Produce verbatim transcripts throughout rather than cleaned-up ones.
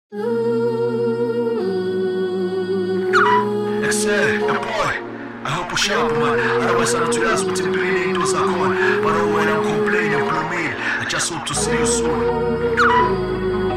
Excel, the boy. I hope you sharp, man. Otherwise, I'm not too last with him doing those are gone. But don't when I'm complaining, blow me. I just hope to see you soon.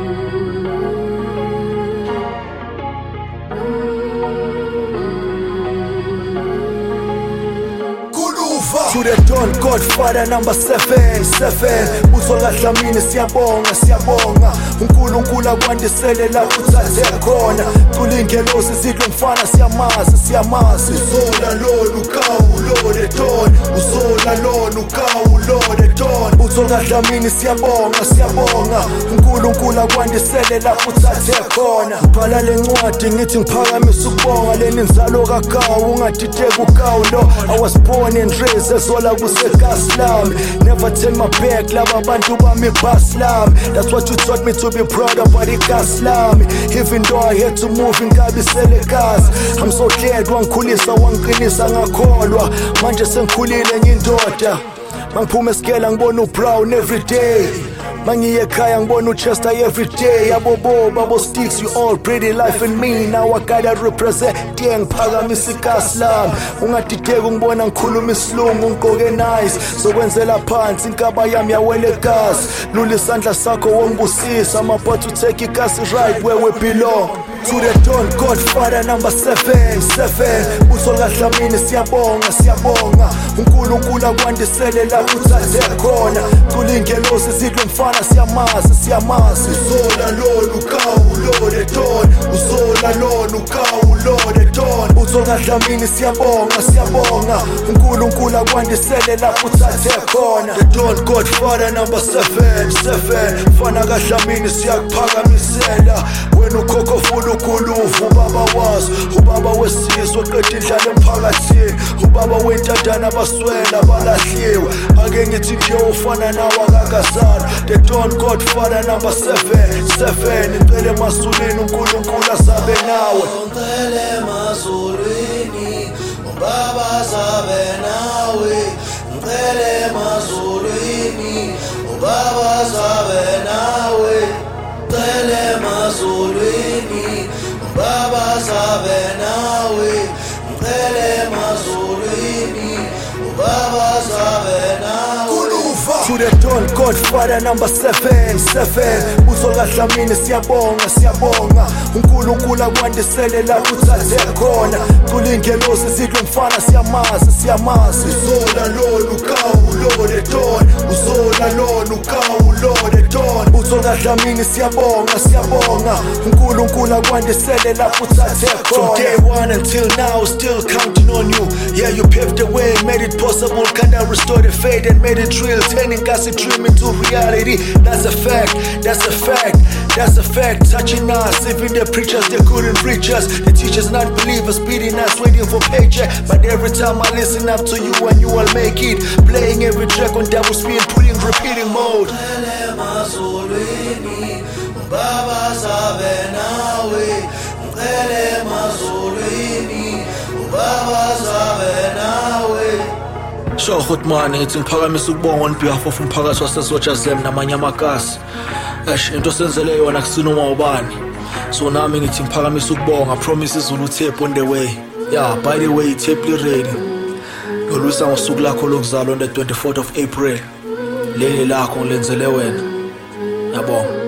To the Don Godfather number seven, seven. Uzolahla mina siyabonga, siyabonga. uNkulunkulu akwandisele la uthathe khona. Tulingelosi sidlo mfana siyamazi, siyamazi. Uzola lolu kawu lode Don. Uzola lolu kawu lode Don. Uzolahla mina siyabonga, siyabonga. uNkulunkulu akwandisele la uthathe khona. Bhala lencwadi ngithi ngiphakamisa ukubonga leni nzalo kakawu ungadideka ukawu lo. I was born and raised Zola kuseKaslam. Never turn my back, lava bantu bami baslam. That's what you taught me to be proud about the Kaslam. Even though I had to move in Kabisele Kas. I'm so glad wangikhulisa wangiqinisa ngakholwa. Manje sengikhulile ngiyindoda. Mangiphume esikela ngibona uBrown every day. Mangiye ekhaya ngibona uChester every day. Yabo bo babo sticks, you all pretty life in me. Now I gotta represent ngiphakamisa iKaslam. Ungadideka ngibona ngikhuluma isilungu ngigqoke nice. Sokwenzela phansi inkaba yami yawela egas. Lula isandla sakho wongibusisa. I'm about to take ikasi right where we belong. To the Don Godfather number seven, seven. Uzolahla mina siyabonga, siyabonga. uNkulunkulu akwandisele la uthathe khona. Tulingelosi sidlo mfana siyamazi, siyamazi. Uzola lolu kawu lode Don. Uzola lolu kawu lode Don. Uzolahla mina siyabonga, siyabonga. uNkulunkulu akwandisele la uthathe khona. The Don Godfather number seven, seven. Mfana kahla mina siyakuphakamisela. Wena ukhokho futhi ukuluvu ubaba wazo. Ubaba wesizwe oqeda indlala emphakathini. Ubaba wentandana abaswela balahliwe. Ake ngithi nje ufana nawe akakazana. The Don Godfather number seven, seven. Ngicela emasulini uNkulunkulu asabe nawe. Ngicela emasulini ubaba asabe nawe. Ngicela emasulini ubaba asabe nawe. Ngicela emasulini ubaba asabe nawe. Ngicela emasulini ubaba asabe nawe. To the Don Godfather number seven, seven. Uzolahla mina siyabonga, siyabonga. uNkulunkulu akwandisele la uthathe khona. Tulingelosi sidlo mfana siyamazi, siyamazi. Uzola lolu kawu lode Don. Uzola lolu kawu lode Don. Uzolahla mina siyabonga, siyabonga. uNkulunkulu akwandisele la uthathe khona. From day one until now, still counting on you. Yeah, you paved the way, made it possible. Kinda restored the faith and made it real. Turning Kasi dream into reality. That's a fact, that's a fact, that's a fact. Touching us, even the preachers, they couldn't reach us. The teachers not believers, beating us, waiting for paycheck. But every time I listen up to you and you will make it. Playing every track on double speed, putting repeating mode. Ngicela emasulini ubaba asabe nawe. Ngicela emasulini ubaba asabe nawe. Sho Hotman ngithi ngiphakamisa ukubonga on behalf of umphakathi waseSochazem namanye amagasi. Eish into senzele yona kusinoma ubani. So nami ngithi ngiphakamisa ukubonga. Promise izulu tape on the way. Yeah, by the way, tape li ready. Yolwisa ngosuku lakho lokuzalwa on the twenty-fourth of April. Leli lakho ngilenzele wena. Yabonga.